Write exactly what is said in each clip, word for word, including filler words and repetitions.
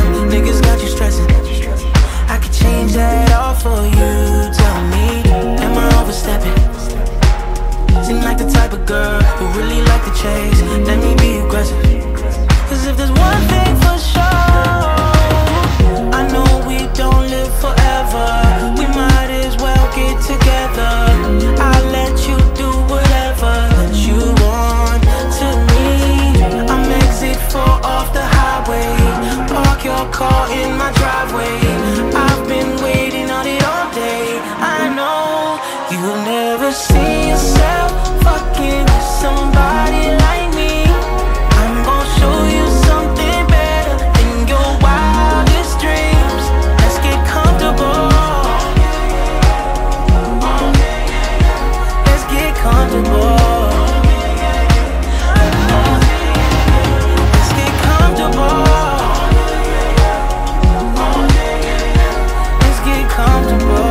Niggas got you stressing. I could change that all for you. Tell me, am I overstepping? Seem like the type of girl who really like to chase. Let me be aggressive. Cause if there's one thing for sure, I know we don't live forever. We might as well get together. I'll let you do whatever that you want to me. I'm exit four off the highway. Park your car in my driveway. I've been waiting on it all day. I know you'll never see yourself fucking with somebody like me. I'm gon' show you something better than your wildest dreams. Let's get comfortable. Let's get comfortable. Let's get comfortable. Let's get comfortable.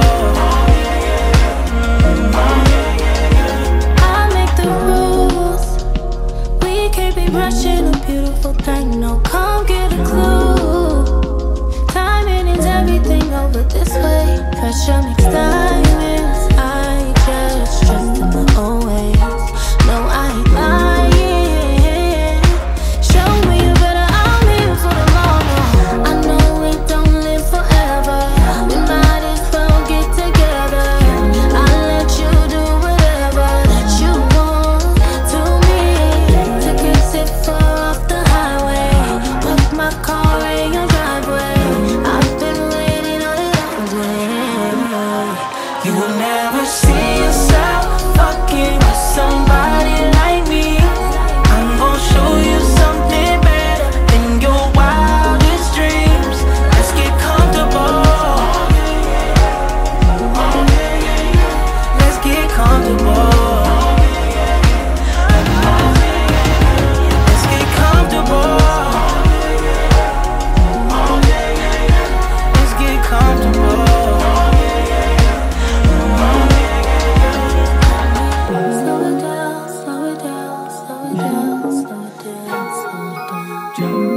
Rushing a beautiful thing, no, come get a clue. Timing is everything over this way. Pressure makes diamonds. I just trust in my own ways. No, I ain't lying. Show me you better, I'm here for the long haul. I know we don't live forever. We might as well get together. I'll let you do whatever that you want to me. Take it sit far off the highway. Park my car in your driveway. I've been waiting on it all day. You will never see yourself fucking with somebody like me. I'm gon' show you something better than your wildest dreams. Let's get comfortable. Let's get comfortable. Let's get comfortable. Let's get comfortable. Slow it down, slow it down, slow it down, slow it down, slow it down.